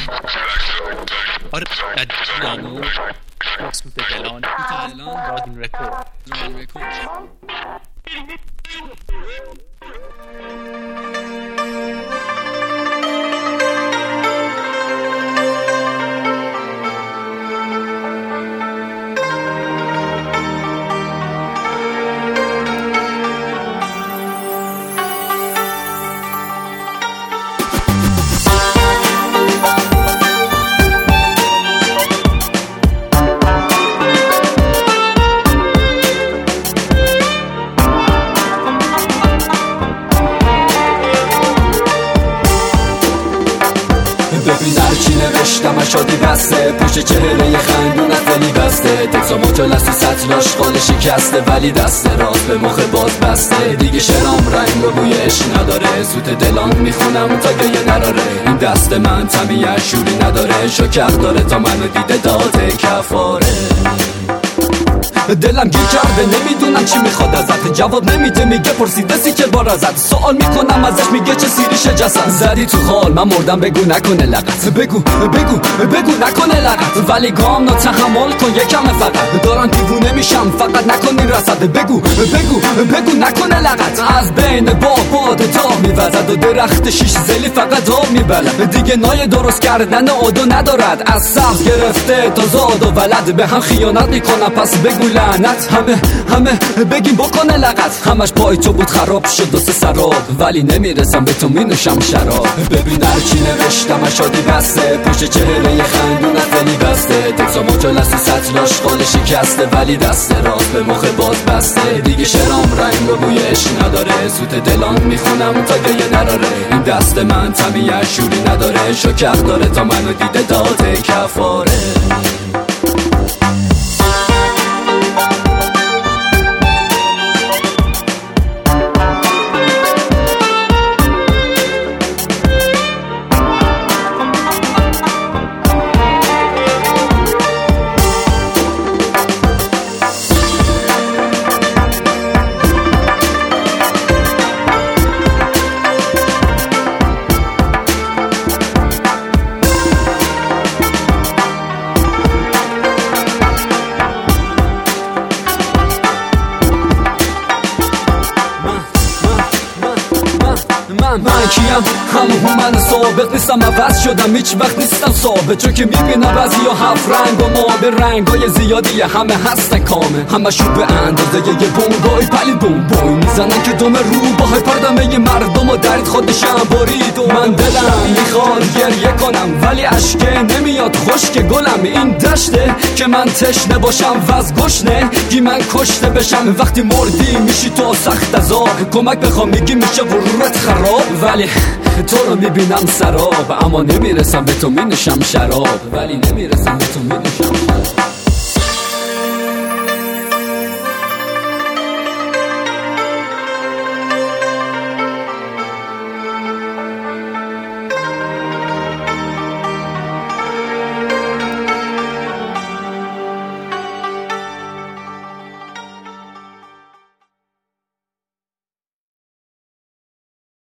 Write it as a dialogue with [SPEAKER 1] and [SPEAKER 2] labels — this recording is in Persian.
[SPEAKER 1] آره نانو اسم دلان راگین رکورد
[SPEAKER 2] هرچی نوشتم شادی بسته پشت چهره خندونت خیلی بسته تکسا مجلس و سطل آشغال شکسته ولی دست راست به مخ باز بسته دیگه شرام رنگ و بوی عشق نداره سوت دلان میخونم تا گریه نراره این دست من طبیعت شوری نداره شکر داره تا منو دیده داده کفاره دلم گیر کرده نمیدونم چی میخواد ازت جواب نمیده میگه پرسیده سیکر بار ازت سوال میکنم ازش میگه چه سیریشه جسد زدی تو خال من مردم بگو نکنه لغت بگو نکنه لغت ولی گام نو تحمل کن یکم فقط دارم دیوونه میشم فقط نکن این رسد بگو نکنه لغت از بین باد تا میوزد و درخت شیش زلی فقط آب میبلد دیگه نای درست کردن آدو ندارد از سبز گرفته تا زاد و ولد به هم خیانت میکنم پس بگو لعنت همه بگیم بکنه لغت همش پای تو بود خراب شد و سراب ولی نمیرسم به تو مینوشم شراب ببین هرچی نوشتم شادی بسته پشت چهره خندونت خیلی بسته تکسا مجلس و سطل آشغال شکسته ولی دست راست به مخ باز بسته دیگه شرام رنگ و بوی عشق نداره سوت دلان میخونم تا گریه نراره این دست من طبیعت شوری نداره شکر داره تا منو دیده داده کفاره من کیم همون من ثابت نیستم عوض شدم هیچ وقت نیستم ثابت چون که میبینم بعضی ها هفت رنگ و ناب رنگای زیادیه همه هستن کامل همه شو به اندازه یه بونگای پلی بوم میزنن که دوم رو با های پردمه مردم و درد خودشم برید و من دلم میخواد گریه کنم ولی اشکه نمیاد خشک گلم این دشته که من تشنه باشم و از گشنه گی من کشته بشم وقتی مردی میشی تو سخت از آب کمک بخوام میگی میشه غرورت خراب ولی تو رو میبینم سراب اما نمیرسم به تو مینوشم شراب ولی نمیرسم به تو مینوشم